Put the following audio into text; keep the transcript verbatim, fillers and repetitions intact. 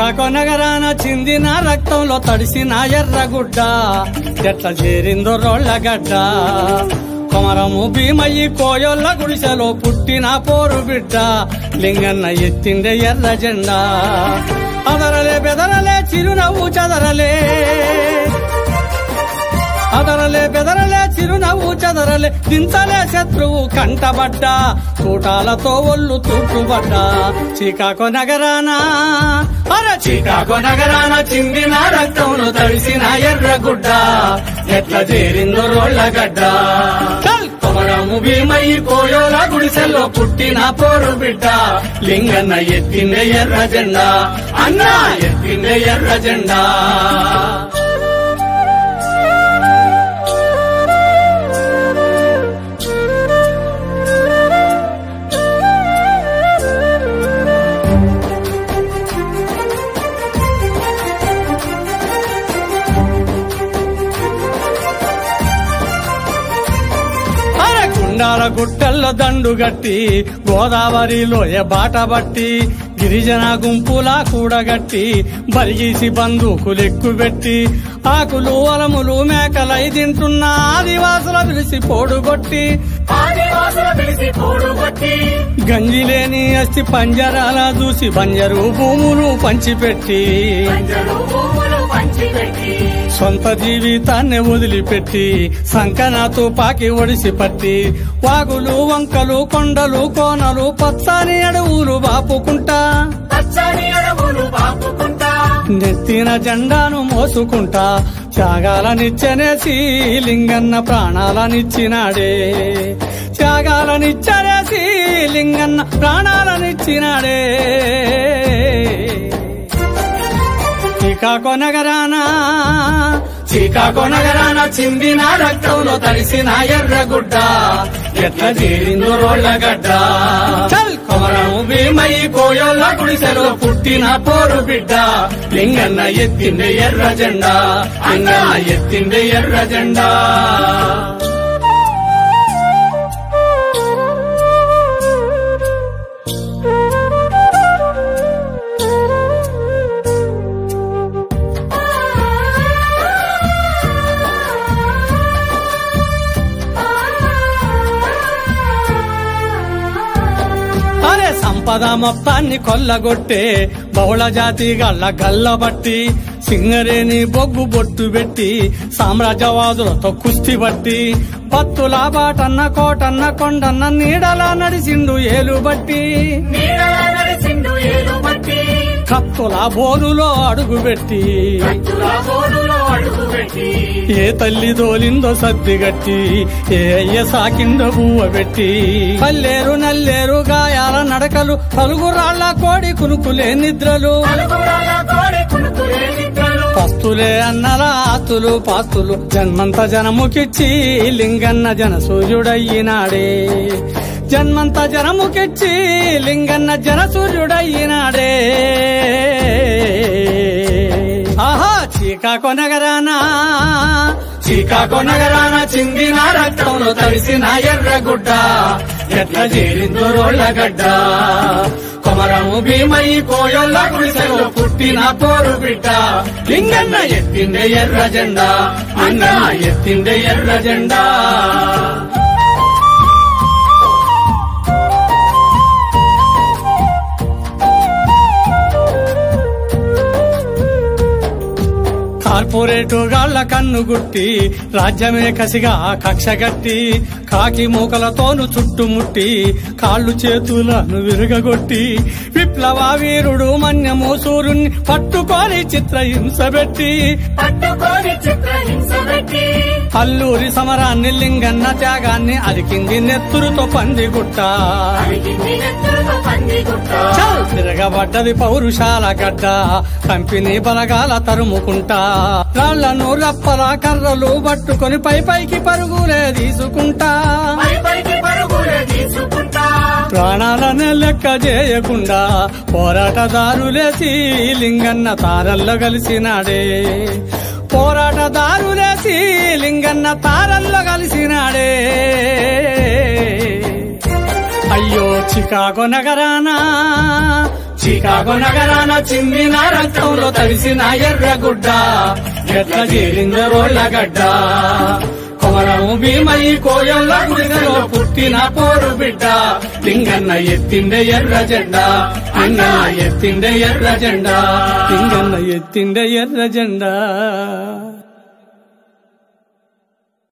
Chicago నగరాన చిందిన రక్తంలో తడిసిన ఎర్రగుడ్డ ఎట్ల చేరిందో రోళ్లగడ్డ కొమరము భీమయ్యి కోయొల్ల గుడిసెలో పుట్టిన పోరు బిడ్డ లింగన్న ఎత్తిండే ఎర్ర జెండా అదరలే బెదరలే చిరునవ్వు చదరలే అదరలే బెదరలే చిరునవ్వు చదరలే దించలే శత్రువు కంటబడ్డా తూటాలతో ఒళ్ళు తూటుబడ్డా చికాగో నగరాన అరే చికాగో నగరాన చిందిన రక్తంలో తడిసిన ఎర్రగుడ్డ ఎట్ల చేరిందో రోళ్లగడ్డ కొమరము భీమయ్యి కోయోల గుడిసెల్లో పుట్టిన పోరు బిడ్డ లింగన్న ఎత్తిండే ఎర్ర జెండా అన్నా ఎత్తిండే ఎర్ర జెండా గుండాల గుట్టల్లో దండుగట్టి గోదావరిలో ఏ బాట బట్టి గిరిజన గుంపులా కూడగట్టి బలిగీసి బందూకులెక్కు పెట్టి ఆకులు అలములు మేకలై తింటున్న ఆదివాసుల పిలిచి పోడుగొట్టి గంజిలేని అస్థి పంజరాల చూసి బంజరు భూములు పంచిపెట్టి సొంత జీవితాన్ని వదిలిపెట్టి సంకనాతో పాకి ఒడిసి పట్టి వాగులు వంకలు కొండలు కోనలు పచ్చని అడవులు బాపుకుంటా నెత్తిన జెండాను మోసుకుంటా త్యాగాలనిచ్చనేసి లింగన్న ప్రాణాలనిచ్చినాడే త్యాగాలనిచ్చనేసి లింగన్న ప్రాణాలనిచ్చినాడే చికాగో నగరాన చికాగో నగరాన చిందిన రక్తంలో తడిసిన ఎర్రగుడ్డ ఎట్ల చేరిందో రోళ్లగడ్డ కొమరము భీమయ్యి కోయోల గుడిసెలో పుట్టిన పోరు బిడ్డ లింగన్న ఎత్తిండే ఎర్ర జెండా లింగన్న ఎత్తిండే ఎర్ర జెండా సంపద మొత్తాన్ని కొల్లగొట్టే బహుళ జాతి గల్ల గల్లబట్టి సింగరేని బొగ్గు బొట్టు పెట్టి సామ్రాజ్యవాదులతో కుస్తీ బట్టి పత్తుల బాటన్న కోటన్న కొండన్న నీడలా నడిసిండు ఏలుబట్టి కత్తుల బోరులో అడుగుపెట్టి ఏ తల్లి దోలిందో సర్దిగట్టి ఏ అయ్య సాకిందో బువ్వ పెట్టి పల్లేరు నల్లేరు గాయాల నడకలు పలుగురాళ్ల కోడి కునుకులే నిద్రలు పస్తులే అన్నల ఆతులు పాస్తులు జన్మంత జనముకిచ్చి లింగన్న జన సూర్యుడయ్యినాడే జన్మంత జనముకిచ్చి లింగన్న జన సూర్యుడయ్యినాడే ఆహా చికాగో నగరాన చికాగో నగరాన చిందిన రక్తంలో తడిసిన ఎర్రగుడ్డ ఎట్ల చేరిందో రోళ్లగడ్డ కొమరము భీమయ్యి కోయోల గుడిసెలో పుట్టిన పోరు బిడ్డ లింగన్న ఎత్తిండే ఎర్ర జెండా అన్న ఎత్తిండే ఎర్ర జెండా కార్పొరేటు గాళ్ల కన్ను గుట్టి రాజ్యమే కసిగా కక్షగట్టి కాకి మూకలతోను చుట్టుముట్టి కాళ్ళు చేతులను విరుగగొట్టి విప్లవ వీరుడు మన్యము సూర్యుని పట్టుకొని చిత్రహింసబెట్టి అల్లూరి సమరాన్ని లింగన్న త్యాగాన్ని అరికింది నెత్తురుతో పందిగుట్ట తిరగబడ్డది పౌరుషాల గడ్డ కంపెనీ బలగాల తరుముకుంటా రాళ్లను రప్పల కర్రలు పట్టుకొని పై పైకి పరుగులే తీసుకుంటా ప్రాణాలనే లెక్క చేయకుండా పోరాటదారులేసి లింగన్న తారల్లో కలిసినాడే పోరాటదారులేసి లింగన్న తారల్లో కలిసినాడే అయ్యో చికాగో నగరాన చికాగో నగరాన చిందిన రక్తంలో తడిసిన ఎర్రగుడ్డ ఎట్ల చేరింద రోళ్లగడ్డ కొమరము భీమయి కోయల్ల గుడిగలో పుట్టిన పోరు బిడ్డ లింగన్న ఎత్తిండే ఎర్ర జెండా లింగన్న ఎత్తిండే ఎర్ర జెండా లింగన్న ఎత్తిండే ఎర్ర జెండా